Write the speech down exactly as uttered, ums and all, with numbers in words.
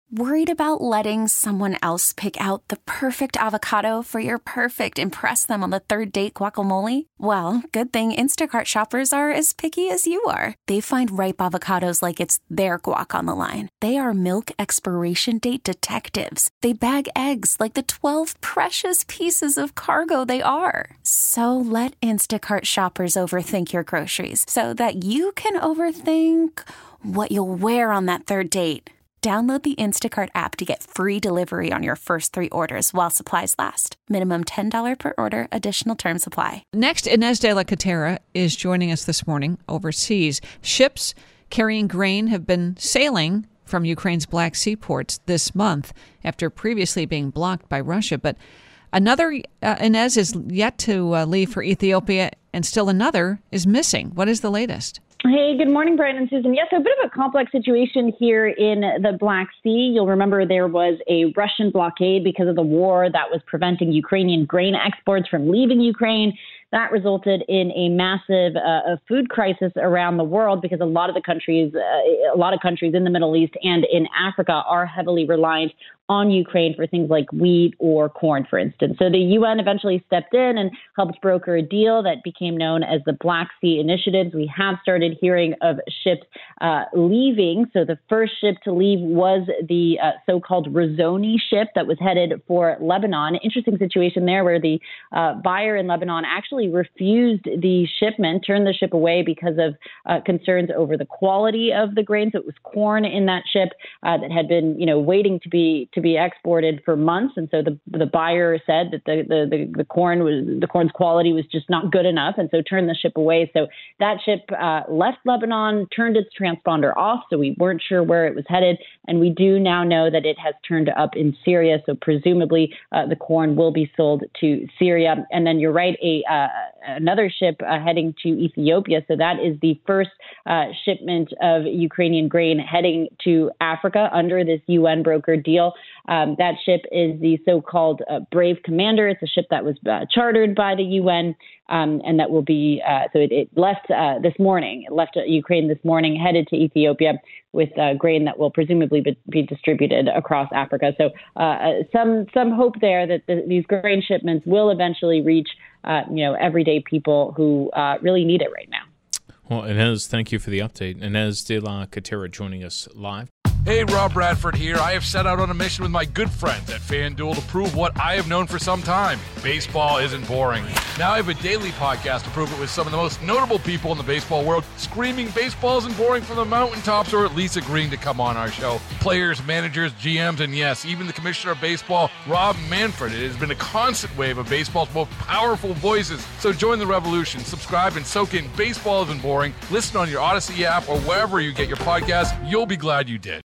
Worried about letting someone else pick out the perfect avocado for your perfect impress them on the third date guacamole? Well, good thing Instacart shoppers are as picky as you are. They find ripe avocados like it's their guac on the line. They are milk expiration date detectives. They bag eggs like the twelve precious pieces of cargo they are. So let Instacart shoppers overthink your groceries so that you can overthink what you'll wear on that third date. Download the Instacart app to get free delivery on your first three orders while supplies last. Minimum ten dollars per order. Additional terms apply. Next, Inez de la Catera is joining us this morning overseas. Ships carrying grain have been sailing from Ukraine's Black Sea ports this month after previously being blocked by Russia. But another, uh, Inez, is yet to uh, leave for Ethiopia, and still another is missing. What is the latest? Hey, good morning, Brian and Susan. Yes, a bit of a complex situation here in the Black Sea. You'll remember there was a Russian blockade because of the war that was preventing Ukrainian grain exports from leaving Ukraine. That resulted in a massive uh, food crisis around the world because a lot of the countries, uh, a lot of countries in the Middle East and in Africa are heavily reliant on Ukraine for things like wheat or corn, for instance. So the U N eventually stepped in and helped broker a deal that became known as the Black Sea Initiatives. We have started hearing of ships uh, leaving. So the first ship to leave was the uh, so-called Razoni ship that was headed for Lebanon. Interesting situation there where the uh, buyer in Lebanon actually refused the shipment, turned the ship away because of uh, concerns over the quality of the grain. So it was corn in that ship uh, that had been, you know, waiting to be to be exported for months, and so the the buyer said that the the the, the corn was the corn's quality was just not good enough, and so turned the ship away. So that ship uh, left Lebanon, turned its transponder off, so we weren't sure where it was headed, and we do now know that it has turned up in Syria. So presumably uh, the corn will be sold to Syria. And then you're right, a uh, another ship uh, heading to Ethiopia. So that is the first uh, shipment of Ukrainian grain heading to Africa under this U N brokered deal. Um, that ship is the so-called uh, Brave Commander. It's a ship that was uh, chartered by the U N, um, and that will be, uh, so it, it left uh, this morning, it left Ukraine this morning, headed to Ethiopia with uh, grain that will presumably be, be distributed across Africa. So uh, some some hope there that the, these grain shipments will eventually reach, uh, you know, everyday people who uh, really need it right now. Well, Inez, thank you for the update. Inez de la Catera joining us live. Hey, Rob Bradford here. I have set out on a mission with my good friends at FanDuel to prove what I have known for some time. Baseball isn't boring. Now I have a daily podcast to prove it with some of the most notable people in the baseball world, screaming baseball isn't boring from the mountaintops, or at least agreeing to come on our show. Players, managers, G Ms, and yes, even the commissioner of baseball, Rob Manfred. It has been a constant wave of baseball's most powerful voices. So join the revolution. Subscribe and soak in Baseball Isn't Boring. Listen on your Odyssey app or wherever you get your podcasts. You'll be glad you did.